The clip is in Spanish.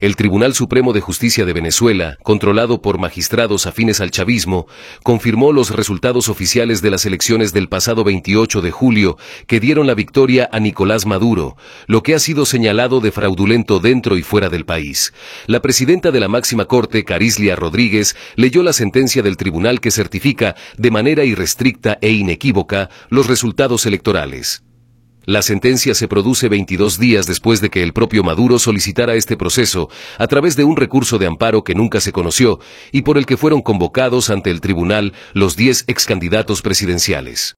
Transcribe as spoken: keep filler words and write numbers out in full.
El Tribunal Supremo de Justicia de Venezuela, controlado por magistrados afines al chavismo, confirmó los resultados oficiales de las elecciones del pasado veintiocho de julio que dieron la victoria a Nicolás Maduro, lo que ha sido señalado de fraudulento dentro y fuera del país. La presidenta de la máxima corte, Carislia Rodríguez, leyó la sentencia del tribunal que certifica de manera irrestricta e inequívoca los resultados electorales. La sentencia se produce veintidós días después de que el propio Maduro solicitara este proceso a través de un recurso de amparo que nunca se conoció y por el que fueron convocados ante el tribunal los diez excandidatos presidenciales.